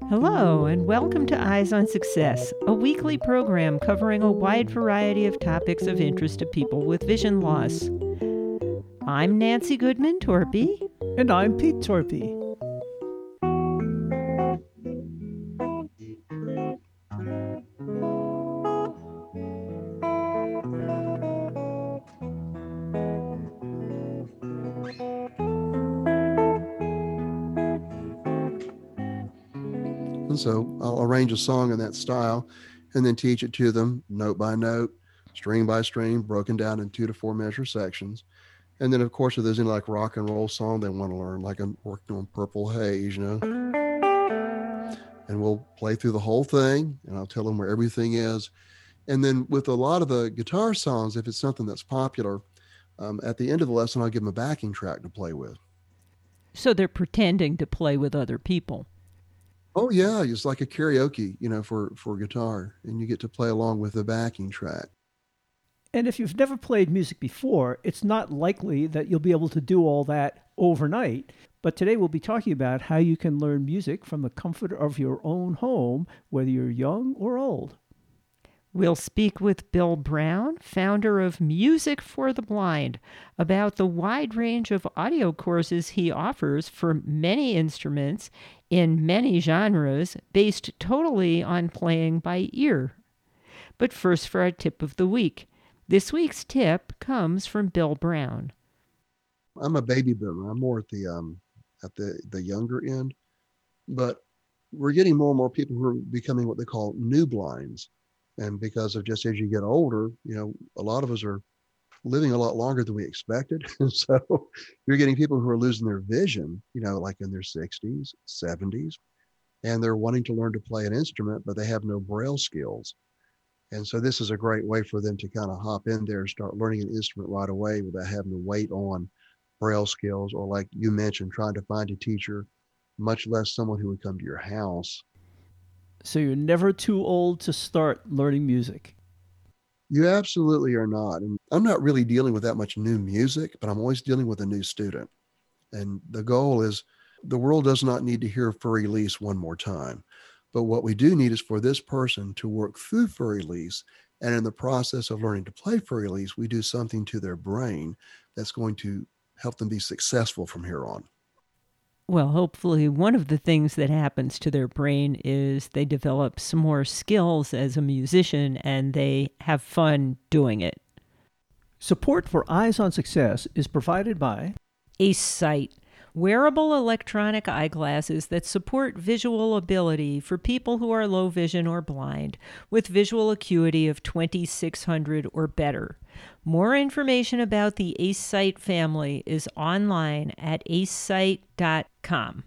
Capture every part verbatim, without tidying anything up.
Hello, and welcome to Eyes on Success, a weekly program covering a wide variety of topics of interest to people with vision loss. I'm Nancy Goodman Torpy. And I'm Pete Torpy. And so I'll arrange a song in that style and then teach it to them note by note, string by string, broken down in two to four measure sections. And then, of course, if there's any like rock and roll song they want to learn, like I'm working on Purple Haze, you know, and we'll play through the whole thing and I'll tell them where everything is. And then with a lot of the guitar songs, if it's something that's popular, um, at the end of the lesson, I'll give them a backing track to play with. So they're pretending to play with other people. Oh yeah, it's like a karaoke, you know, for, for guitar, and you get to play along with the backing track. And if you've never played music before, it's not likely that you'll be able to do all that overnight. But today we'll be talking about how you can learn music from the comfort of your own home, whether you're young or old. We'll speak with Bill Brown, founder of Music for the Blind, about the wide range of audio courses he offers for many instruments in many genres, based totally on playing by ear. But first for our tip of the week. This week's tip comes from Bill Brown. I'm a baby boomer. I'm more at the um, at the, the younger end, but we're getting more and more people who are becoming what they call new blinds. And because of just as you get older, you know, a lot of us are living a lot longer than we expected. And so you're getting people who are losing their vision, you know, like in their sixties, seventies, and they're wanting to learn to play an instrument, but they have no Braille skills. And so this is a great way for them to kind of hop in there and start learning an instrument right away without having to wait on Braille skills, or like you mentioned, trying to find a teacher, much less someone who would come to your house. So you're never too old to start learning music. You absolutely are not. And I'm not really dealing with that much new music, but I'm always dealing with a new student. And the goal is the world does not need to hear Fur Elise one more time. But what we do need is for this person to work through Fur Elise. And in the process of learning to play Fur Elise, we do something to their brain that's going to help them be successful from here on. Well, hopefully one of the things that happens to their brain is they develop some more skills as a musician and they have fun doing it. Support for Eyes on Success is provided by AceSight, wearable electronic eyeglasses that support visual ability for people who are low vision or blind with visual acuity of twenty-six hundred or better. More information about the AceSight family is online at ace sight dot com.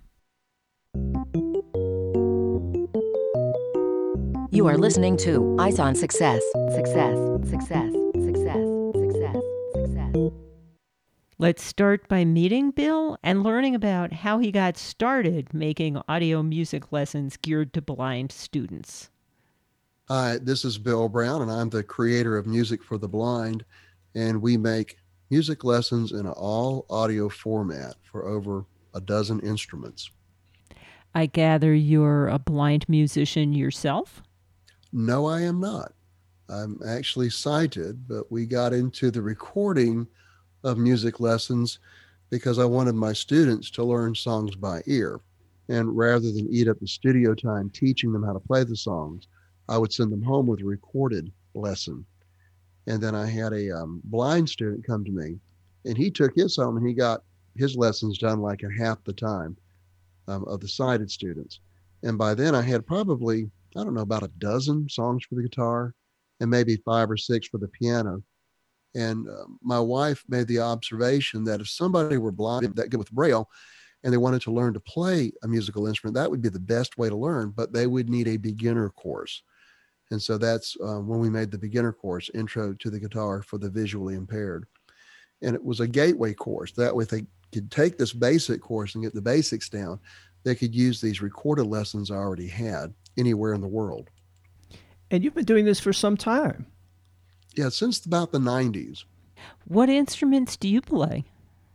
You are listening to Eyes on Success. Success, success, success, success, success. Let's start by meeting Bill and learning about how he got started making audio music lessons geared to blind students. Hi, this is Bill Brown, and I'm the creator of Music for the Blind, and we make music lessons in an all audio format for over a dozen instruments. I gather you're a blind musician yourself? No, I am not. I'm actually sighted, but we got into the recording of music lessons because I wanted my students to learn songs by ear. And rather than eat up the studio time teaching them how to play the songs, I would send them home with a recorded lesson. And then I had a um, blind student come to me, and he took his home and he got his lessons done like in half the time um, of the sighted students. And by then I had probably, I don't know, about a dozen songs for the guitar and maybe five or six for the piano. And uh, my wife made the observation that if somebody were blind, that good with Braille, and they wanted to learn to play a musical instrument, that would be the best way to learn, but they would need a beginner course. And so that's uh, when we made the beginner course, Intro to the Guitar for the Visually Impaired. And it was a gateway course. That way, if they could take this basic course and get the basics down, they could use these recorded lessons I already had anywhere in the world. And you've been doing this for some time. Yeah, since about the nineties. What instruments do you play?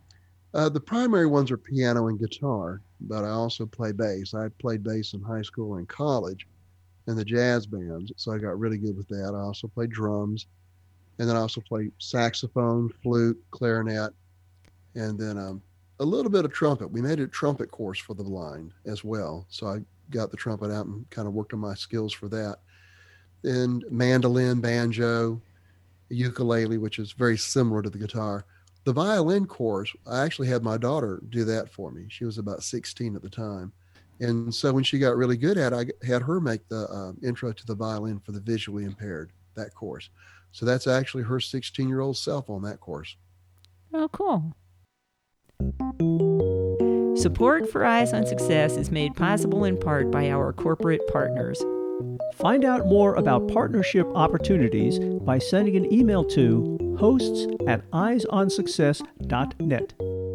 Uh, the primary ones are piano and guitar, but I also play bass. I played bass in high school and college in the jazz bands, so I got really good with that. I also play drums, and then I also play saxophone, flute, clarinet, and then um, a little bit of trumpet. We made a trumpet course for the blind as well, so I got the trumpet out and kind of worked on my skills for that. And mandolin, banjo, ukulele, which is very similar to the guitar. The violin course, I actually had my daughter do that for me. She was about sixteen at the time. And so when she got really good at it, I had her make the uh, intro to the violin for the visually impaired, that course. So that's actually her sixteen year old self on that course. Oh, cool. Support for Eyes on Success is made possible in part by our corporate partners. Find out more about partnership opportunities by sending an email to hosts at eyes on success dot net.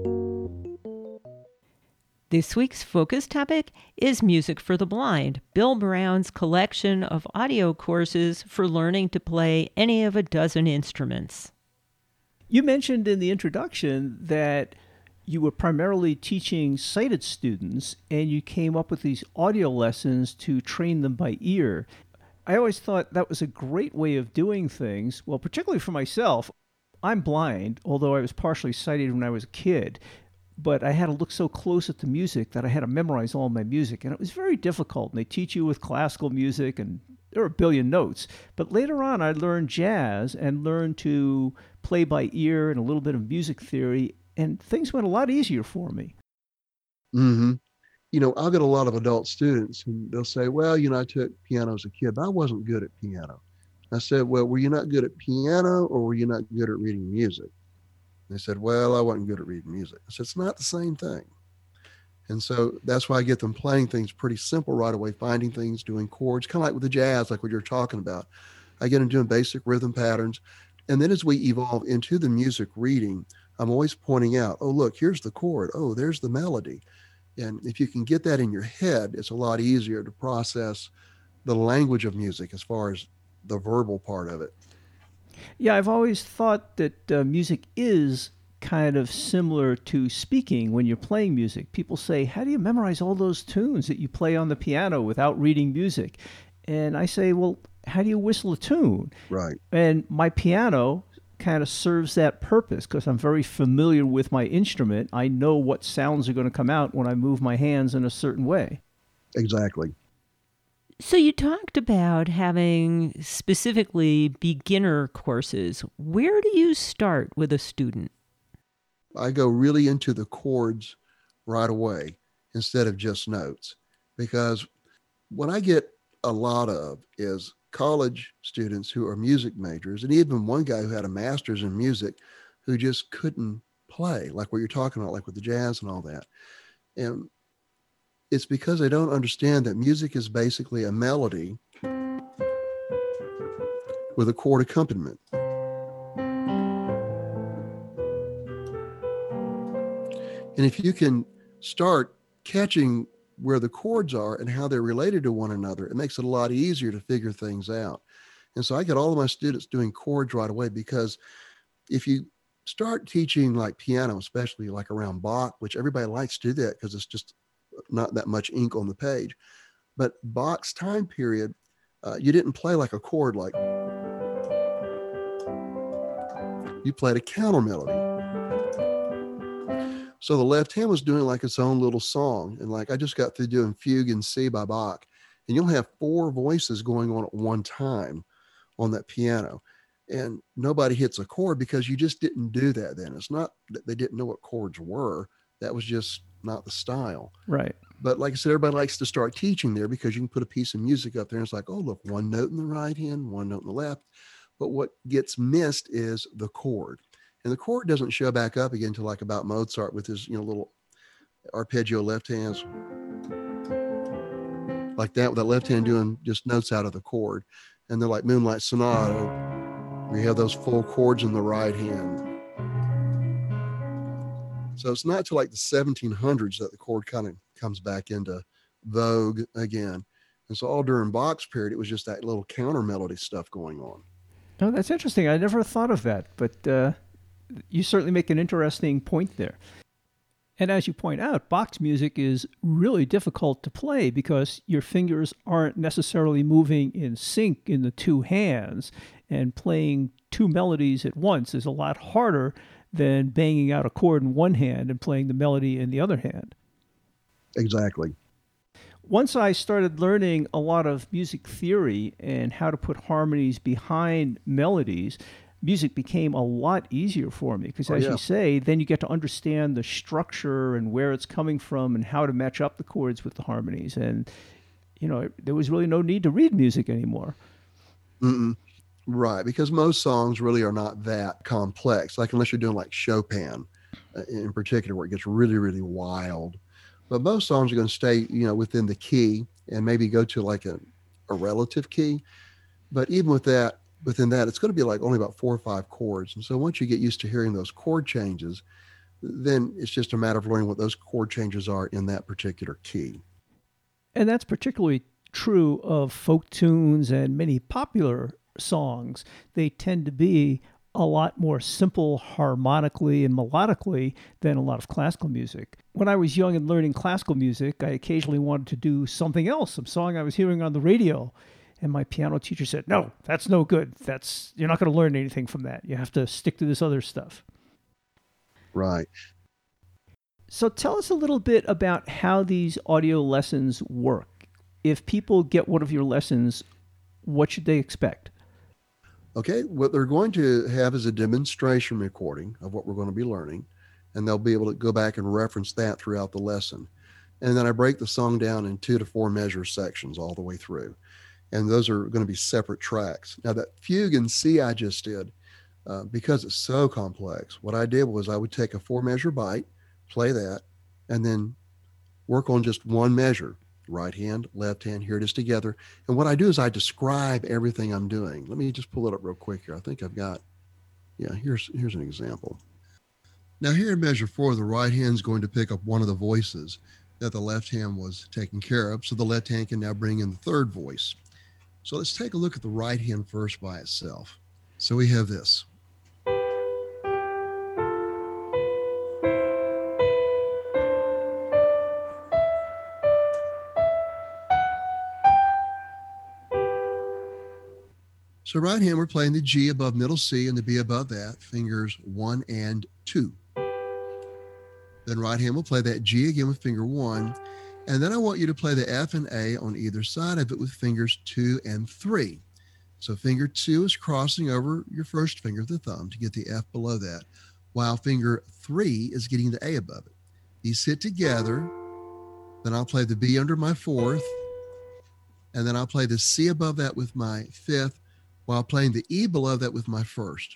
This week's focus topic is Music for the Blind, Bill Brown's collection of audio courses for learning to play any of a dozen instruments. You mentioned in the introduction that you were primarily teaching sighted students, and you came up with these audio lessons to train them by ear. I always thought that was a great way of doing things. Well, particularly for myself, I'm blind, although I was partially sighted when I was a kid. But I had to look so close at the music that I had to memorize all my music, and it was very difficult. And they teach you with classical music, and there are a billion notes. But later on, I learned jazz and learned to play by ear and a little bit of music theory, and things went a lot easier for me. Mm-hmm. You know, I'll get a lot of adult students, and they'll say, well, you know, I took piano as a kid, but I wasn't good at piano. I said, well, were you not good at piano, or were you not good at reading music? They said, well, I wasn't good at reading music. I said, it's not the same thing. And so that's why I get them playing things pretty simple right away, finding things, doing chords, kind of like with the jazz, like what you're talking about. I get them doing basic rhythm patterns. And then as we evolve into the music reading, I'm always pointing out, oh, look, here's the chord. Oh, there's the melody. And if you can get that in your head, it's a lot easier to process the language of music as far as the verbal part of it. Yeah, I've always thought that uh, music is kind of similar to speaking when you're playing music. People say, how do you memorize all those tunes that you play on the piano without reading music? And I say, well, how do you whistle a tune? Right. And my piano kind of serves that purpose because I'm very familiar with my instrument. I know what sounds are going to come out when I move my hands in a certain way. Exactly. So you talked about having specifically beginner courses. Where do you start with a student? I go really into the chords right away instead of just notes, because what I get a lot of is college students who are music majors, and even one guy who had a master's in music who just couldn't play, like what you're talking about, like with the jazz and all that. And it's because they don't understand that music is basically a melody with a chord accompaniment. And if you can start catching where the chords are and how they're related to one another, it makes it a lot easier to figure things out. And so I get all of my students doing chords right away, because if you start teaching like piano, especially like around Bach, which everybody likes to do that because it's just not that much ink on the page. But Bach's time period, uh, you didn't play like a chord, like you played a counter melody. So the left hand was doing like its own little song. And like I just got through doing Fugue in C by Bach, and you'll have four voices going on at one time on that piano. And nobody hits a chord because you just didn't do that then. It's not that they didn't know what chords were. That was just not the style. Right. But like I said, everybody likes to start teaching there because you can put a piece of music up there and it's like, oh, look, one note in the right hand, one note in the left. But what gets missed is the chord. And the chord doesn't show back up again until like about Mozart with his, you know, little arpeggio left hands. Like that, with that left hand doing just notes out of the chord. And they're like Moonlight Sonata, where you have those full chords in the right hand. So it's not till like the seventeen hundreds that the chord kind of comes back into vogue again. And so all during Bach's period, it was just that little counter melody stuff going on. Oh, that's interesting. I never thought of that, but uh, you certainly make an interesting point there. And as you point out, Bach's music is really difficult to play because your fingers aren't necessarily moving in sync in the two hands, and playing two melodies at once is a lot harder than banging out a chord in one hand and playing the melody in the other hand. Exactly. Once I started learning a lot of music theory and how to put harmonies behind melodies, music became a lot easier for me because, Oh, as yeah. you say, then you get to understand the structure and where it's coming from and how to match up the chords with the harmonies. And, you know, there was really no need to read music anymore. Mm-mm. Right, because most songs really are not that complex, like unless you're doing like Chopin uh, in particular, where it gets really, really wild. But most songs are going to stay, you know, within the key and maybe go to like a, a relative key. But even with that, within that, it's going to be like only about four or five chords. And so once you get used to hearing those chord changes, then it's just a matter of learning what those chord changes are in that particular key. And that's particularly true of folk tunes and many popular songs. They tend to be a lot more simple harmonically and melodically than a lot of classical music. When I was young and learning classical music, I occasionally wanted to do something else, some song I was hearing on the radio. And my piano teacher said, no, that's no good. That's you're not going to learn anything from that. You have to stick to this other stuff. Right. So tell us a little bit about how these audio lessons work. If people get one of your lessons, what should they expect? Okay, what they're going to have is a demonstration recording of what we're going to be learning, and they'll be able to go back and reference that throughout the lesson. And then I break the song down in two to four measure sections all the way through. And those are going to be separate tracks. Now that fugue in C I just did, uh, because it's so complex, what I did was I would take a four measure bite, play that, and then work on just one measure. Right hand, left hand, here it is together. And what I do is I describe everything I'm doing. Let me just pull it up real quick here. I think I've got, yeah, here's here's an example. Now here in measure four, the right hand is going to pick up one of the voices that the left hand was taking care of. So the left hand can now bring in the third voice. So let's take a look at the right hand first by itself. So we have this. So right hand, we're playing the G above middle C and the B above that, fingers one and two. Then right hand will play that G again with finger one. And then I want you to play the F and A on either side of it with fingers two and three. So finger two is crossing over your first finger, the thumb, to get the F below that, while finger three is getting the A above it. These sit together. Then I'll play the B under my fourth. And then I'll play the C above that with my fifth, while playing the E below that with my first.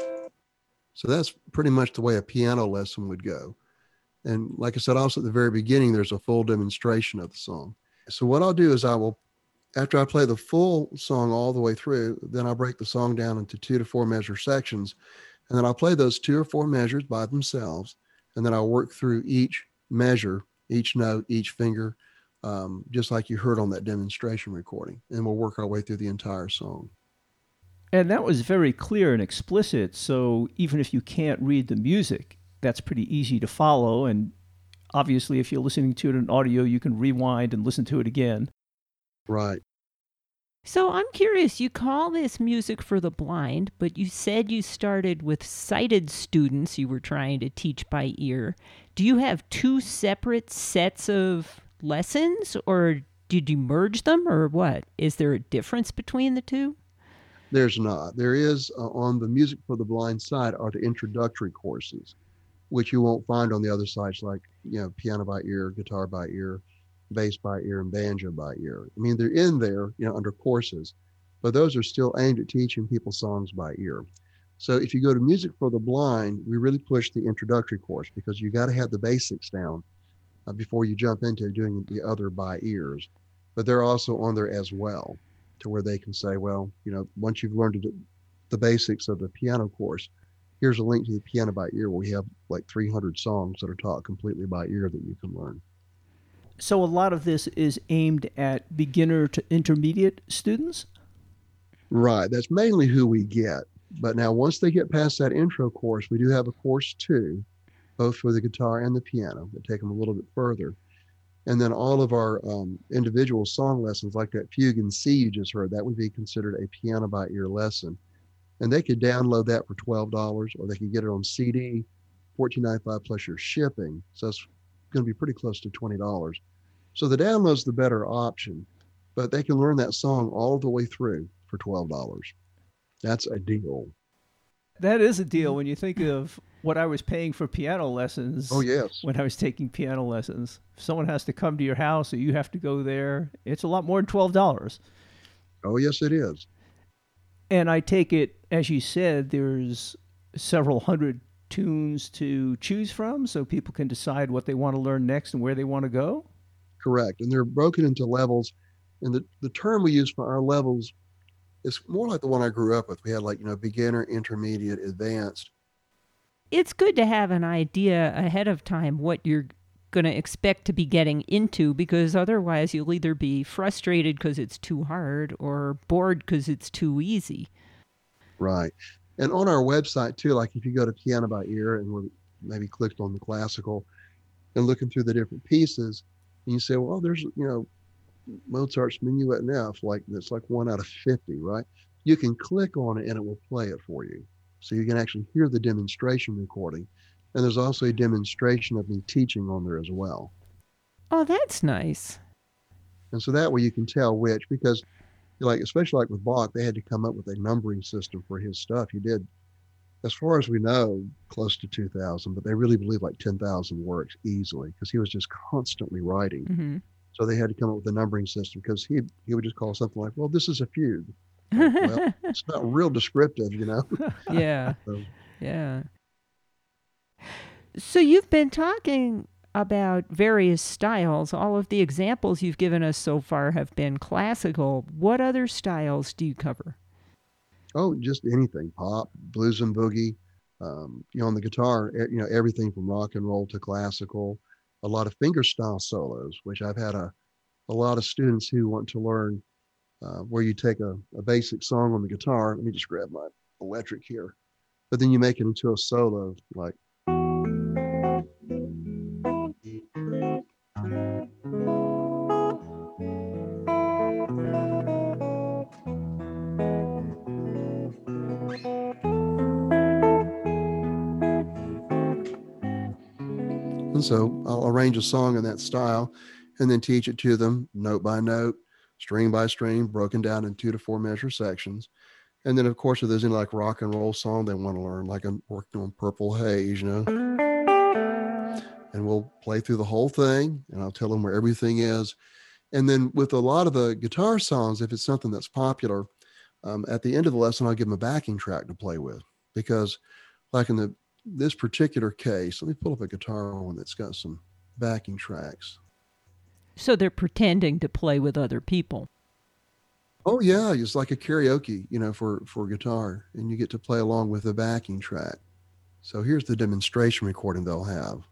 So that's pretty much the way a piano lesson would go. And like I said, also at the very beginning, there's a full demonstration of the song. So what I'll do is I will, after I play the full song all the way through, then I'll break the song down into two to four measure sections. And then I'll play those two or four measures by themselves. And then I'll work through each measure, each note, each finger, um, just like you heard on that demonstration recording. And we'll work our way through the entire song. And that was very clear and explicit. So even if you can't read the music, that's pretty easy to follow. And obviously, if you're listening to it in audio, you can rewind and listen to it again. Right. So I'm curious, you call this music for the blind, but you said you started with sighted students you were trying to teach by ear. Do you have two separate sets of lessons, or did you merge them, or what? Is there a difference between the two? There's not. There is uh, on the Music for the Blind side are the introductory courses, which you won't find on the other sides, like, you know, piano by ear, guitar by ear, bass by ear, and banjo by ear. I mean, they're in there, you know, under courses, but those are still aimed at teaching people songs by ear. So if you go to Music for the Blind, we really push the introductory course because you got to have the basics down uh, before you jump into doing the other by ears. But they're also on there as well, to where they can say, well, you know, once you've learned the basics of the piano course, here's a link to the piano by ear where we have like three hundred songs that are taught completely by ear that you can learn. So a lot of this is aimed at beginner to intermediate students? Right. That's mainly who we get. But now once they get past that intro course, we do have a course two, both for the guitar and the piano, that take them a little bit further. And then all of our um, individual song lessons, like that Fugue in C you just heard, that would be considered a piano by ear lesson. And they could download that for twelve dollars, or they could get it on C D, fourteen ninety-five plus your shipping. So it's going to be pretty close to twenty dollars. So the download's the better option, but they can learn that song all the way through for twelve dollars. That's a deal. That is a deal when you think of what I was paying for piano lessons. Oh, yes. When I was taking piano lessons. If someone has to come to your house or you have to go there, it's a lot more than twelve dollars. Oh, yes, it is. And I take it, as you said, there's several hundred tunes to choose from, so people can decide what they want to learn next and where they want to go? Correct. And they're broken into levels. And the, the term we use for our levels is more like the one I grew up with. We had like, you know, beginner, intermediate, advanced. It's good to have an idea ahead of time what you're going to expect to be getting into, because otherwise you'll either be frustrated because it's too hard or bored because it's too easy. Right. And on our website too, like if you go to Piano by Ear and we're maybe clicked on the classical and looking through the different pieces, and you say, well, there's, you know, Mozart's Minuet in F, like that's like one out of fifty, right? You can click on it and it will play it for you. So you can actually hear the demonstration recording. And there's also a demonstration of me teaching on there as well. Oh, that's nice. And so that way you can tell which, because like, especially like with Bach, they had to come up with a numbering system for his stuff. He did, as far as we know, close to two thousand, but they really believe like ten thousand works easily because he was just constantly writing. Mm-hmm. So they had to come up with a numbering system because he, he would just call something like, well, this is a fugue. Like, well, it's not real descriptive, you know? Yeah. So, yeah. So you've been talking about various styles. All of the examples you've given us so far have been classical. What other styles do you cover? oh, just anything, pop, blues and boogie. Um, you know, on the guitar, you know, everything from rock and roll to classical, a lot of fingerstyle solos, which I've had a, a lot of students who want to learn uh, where you take a, a basic song on the guitar. Let me just grab my electric here. But then you make it into a solo, like. And so I'll arrange a song in that style and then teach it to them note by note, string by string, broken down in two to four measure sections. And then, of course, if there's any like rock and roll song they want to learn, like I'm working on Purple Haze, you know, and we'll play through the whole thing and I'll tell them where everything is. And then with a lot of the guitar songs, if it's something that's popular, um, at the end of the lesson, I'll give them a backing track to play with, because like in the this particular case, let me pull up a guitar one that's got some backing tracks. So they're pretending to play with other people. Oh yeah, it's like a karaoke, you know, for, for guitar, and you get to play along with the backing track. So here's the demonstration recording they'll have.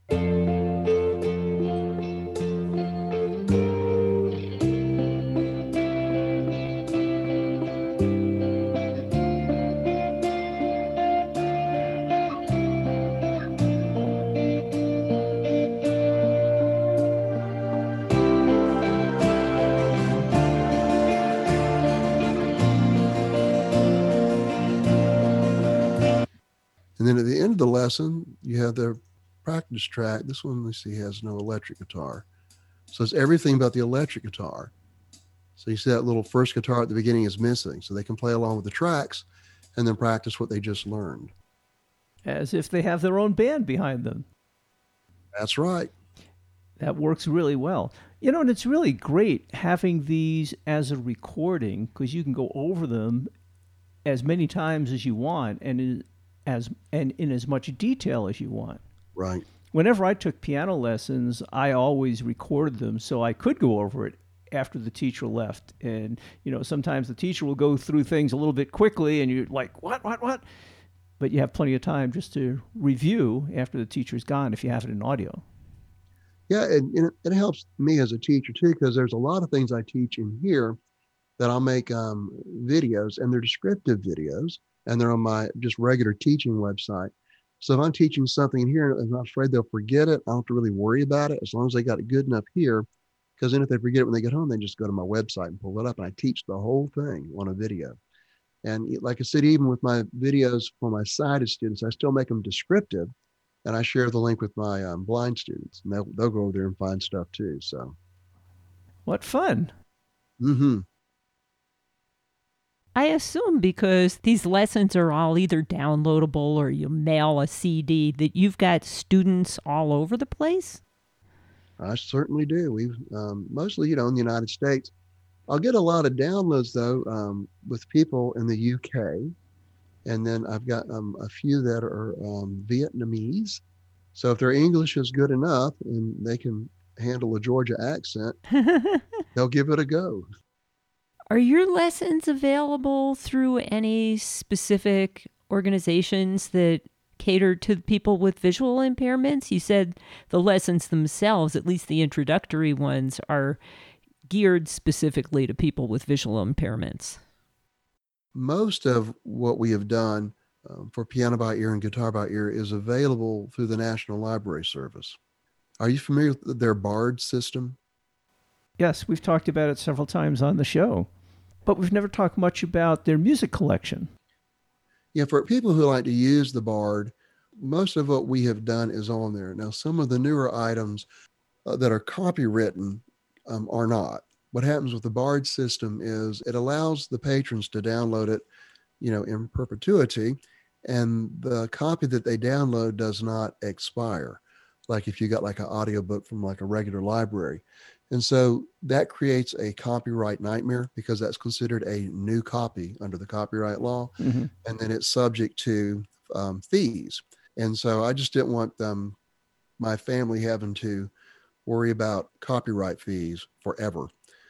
And then at the end of the lesson, you have the practice track. This one, let's see, has no electric guitar. So it's everything about the electric guitar. So you see that little first guitar at the beginning is missing. So they can play along with the tracks and then practice what they just learned. As if they have their own band behind them. That's right. That works really well. You know, and it's really great having these as a recording, because you can go over them as many times as you want and as and in as much detail as you want. Right. Whenever I took piano lessons, I always recorded them so I could go over it after the teacher left. And, you know, sometimes the teacher will go through things a little bit quickly and you're like, what, what, what? But you have plenty of time just to review after the teacher's gone if you have it in audio. Yeah, and, and it helps me as a teacher too, because there's a lot of things I teach in here that I'll make um, videos, and they're descriptive videos, and they're on my just regular teaching website. So if I'm teaching something in here and I'm not afraid they'll forget it, I don't have to really worry about it as long as they got it good enough here. Because then if they forget it when they get home, they just go to my website and pull it up, and I teach the whole thing on a video. And like I said, even with my videos for my sighted students, I still make them descriptive, and I share the link with my um, blind students, and they'll, they'll go over there and find stuff too. So, What fun. mm-hmm. I assume because these lessons are all either downloadable or you mail a C D, that you've got students all over the place? I certainly do. We've um, mostly, you know, in the United States. I'll get a lot of downloads though um, with people in the U K, and then I've got um, a few that are um, Vietnamese. So if their English is good enough and they can handle a Georgia accent, they'll give it a go. Are your lessons available through any specific organizations that cater to people with visual impairments? You said the lessons themselves, at least the introductory ones, are geared specifically to people with visual impairments. Most of what we have done um, for piano by ear and guitar by ear is available through the National Library Service. Are you familiar with their BARD system? Yes, we've talked about it several times on the show, but we've never talked much about their music collection. Yeah, for people who like to use the BARD, most of what we have done is on there. Now, some of the newer items uh, that are copywritten um, are not. What happens with the BARD system is it allows the patrons to download it, you know, in perpetuity, and the copy that they download does not expire, like if you got like an audiobook from like a regular library. And so that creates a copyright nightmare because that's considered a new copy under the copyright law. Mm-hmm. And then it's subject to um, fees. And so I just didn't want um, my family having to worry about copyright fees forever.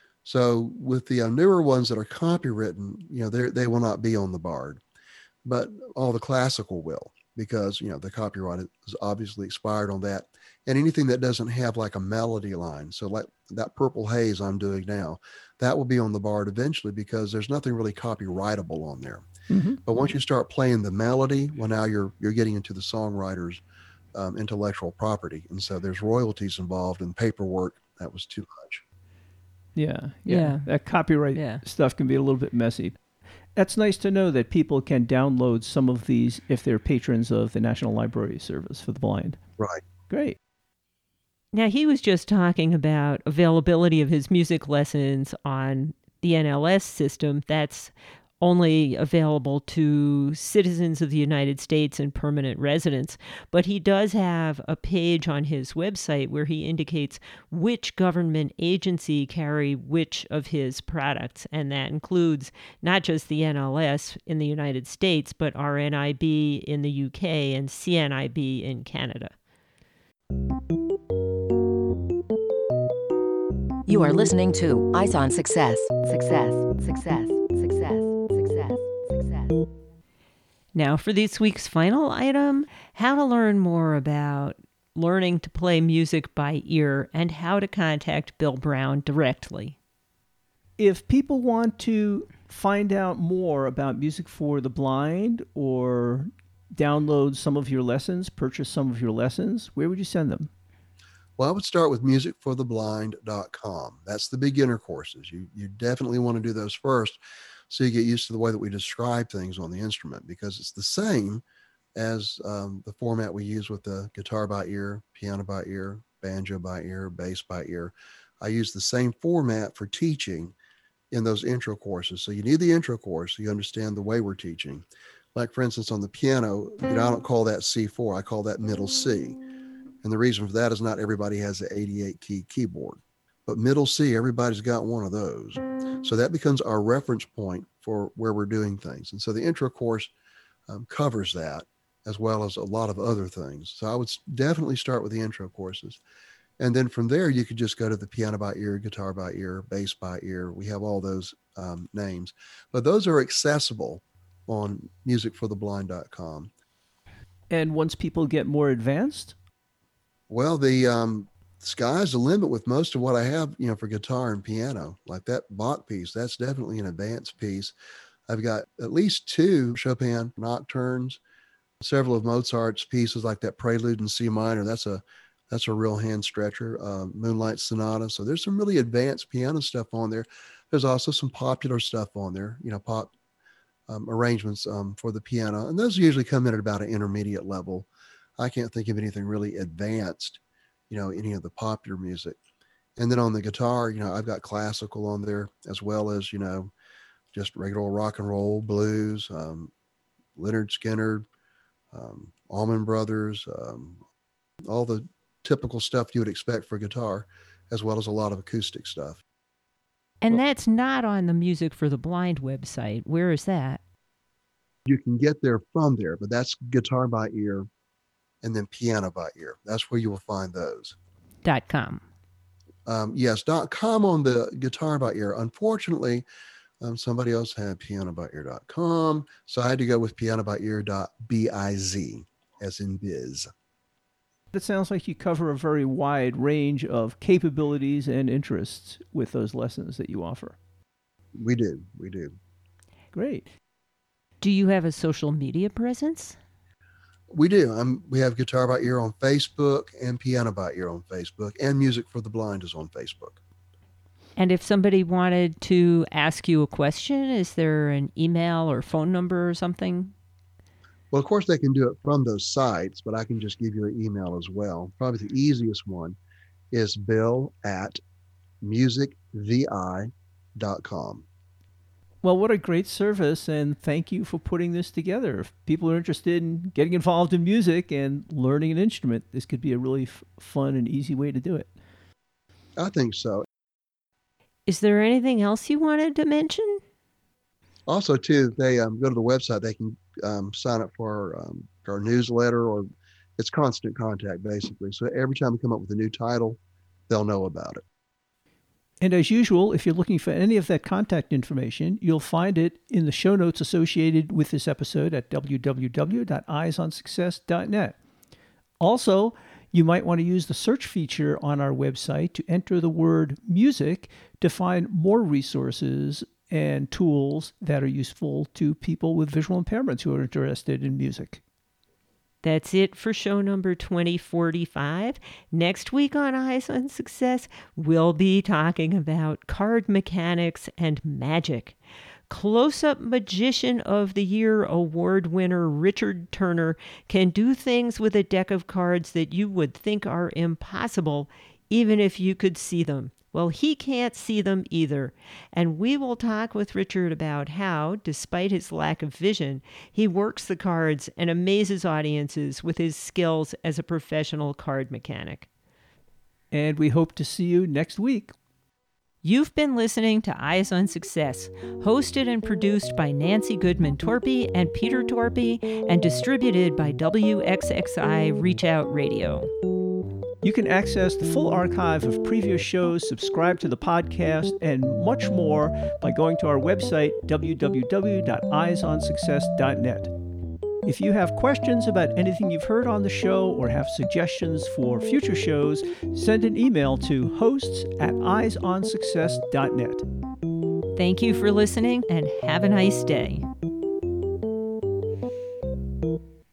So with the uh, newer ones that are copywritten, you know, they they will not be on the BARD, but all the classical will, because, you know, the copyright is obviously expired on that. And anything that doesn't have like a melody line, so like that Purple Haze I'm doing now, that will be on the BARD eventually because there's nothing really copyrightable on there. Mm-hmm. But once you start playing the melody, well, now you're you're getting into the songwriter's um, intellectual property, and so there's royalties involved and paperwork. That was too much. Yeah, yeah, Yeah. That copyright Yeah. stuff can be a little bit messy. That's nice to know that people can download some of these if they're patrons of the National Library Service for the Blind. Right. Great. Now, he was just talking about availability of his music lessons on the N L S system. That's only available to citizens of the United States and permanent residents. But he does have a page on his website where he indicates which government agency carry which of his products. And that includes not just the N L S in the United States, but R N I B in the U K and C N I B in Canada. You are listening to Eyes on Success. Success, success, success, success, success. Now, for this week's final item, how to learn more about learning to play music by ear and how to contact Bill Brown directly. If people want to find out more about Music for the Blind or download some of your lessons, purchase some of your lessons, where would you send them? Well, I would start with music for the blind dot com. That's the beginner courses. You you definitely want to do those first so you get used to the way that we describe things on the instrument, because it's the same as um, the format we use with the guitar by ear, piano by ear, banjo by ear, bass by ear. I use the same format for teaching in those intro courses. So you need the intro course so you understand the way we're teaching. Like, for instance, on the piano, you know, I don't call that C four, I call that middle C. And the reason for that is not everybody has the eighty-eight key keyboard, but middle C, everybody's got one of those. So that becomes our reference point for where we're doing things. And so the intro course um, covers that as well as a lot of other things. So I would definitely start with the intro courses. And then from there, you could just go to the piano by ear, guitar by ear, bass by ear. We have all those um, names, but those are accessible on music for the blind dot com. And once people get more advanced? Well, the um, sky's the limit with most of what I have, you know, for guitar and piano. Like that Bach piece, that's definitely an advanced piece. I've got at least two Chopin nocturnes, Several of Mozart's pieces, like that Prelude in C minor, that's a that's a real hand stretcher. Uh, Moonlight Sonata. So there's some really advanced piano stuff on there. There's also some popular stuff on there, you know, pop um, arrangements um, for the piano, and those usually come in at about an intermediate level. I can't think of anything really advanced, you know, any of the popular music. And then on the guitar, you know, I've got classical on there, as well as, you know, just regular rock and roll, blues, um, Leonard Skinner, um, Allman Brothers, um, all the typical stuff you would expect for guitar, as well as a lot of acoustic stuff. And that's not on the Music for the Blind website. Where is that? You can get there from there, but that's Guitar by Ear and then Piano by Ear. That's where you will find those. Dot com. Um, yes, dot com on the Guitar by Ear. Unfortunately, um, somebody else had piano by ear dot com, so I had to go with piano by ear dot biz, as in biz. It sounds like you cover a very wide range of capabilities and interests with those lessons that you offer. We do. We do. Great. Do you have a social media presence? We do. Um, we have Guitar by Ear on Facebook and Piano by Ear on Facebook, and Music for the Blind is on Facebook. And if somebody wanted to ask you a question, is there an email or phone number or something? Well, of course, they can do it from those sites, but I can just give you an email as well. Probably the easiest one is bill at music v i dot com. Well, what a great service, and thank you for putting this together. If people are interested in getting involved in music and learning an instrument, this could be a really f- fun and easy way to do it. I think so. Is there anything else you wanted to mention? Also, too, if they um, go to the website, they can um, sign up for our, um, our newsletter, or it's constant contact, basically. So every time we come up with a new title, they'll know about it. And as usual, if you're looking for any of that contact information, you'll find it in the show notes associated with this episode at w w w dot eyes on success dot net. Also, you might want to use the search feature on our website to enter the word music to find more resources and tools that are useful to people with visual impairments who are interested in music. That's it for show number twenty forty-five. Next week on Eyes on Success, we'll be talking about card mechanics and magic. Close-up Magician of the Year award winner Richard Turner can do things with a deck of cards that you would think are impossible, even if you could see them. Well, he can't see them either. And we will talk with Richard about how, despite his lack of vision, he works the cards and amazes audiences with his skills as a professional card mechanic. And we hope to see you next week. You've been listening to Eyes on Success, hosted and produced by Nancy Goodman Torpy and Peter Torpy, and distributed by W X X I Reach Out Radio. You can access the full archive of previous shows, subscribe to the podcast, and much more by going to our website, w w w dot eyes on success dot net. If you have questions about anything you've heard on the show or have suggestions for future shows, send an email to hosts at eyes on success dot net. Thank you for listening, and have a nice day.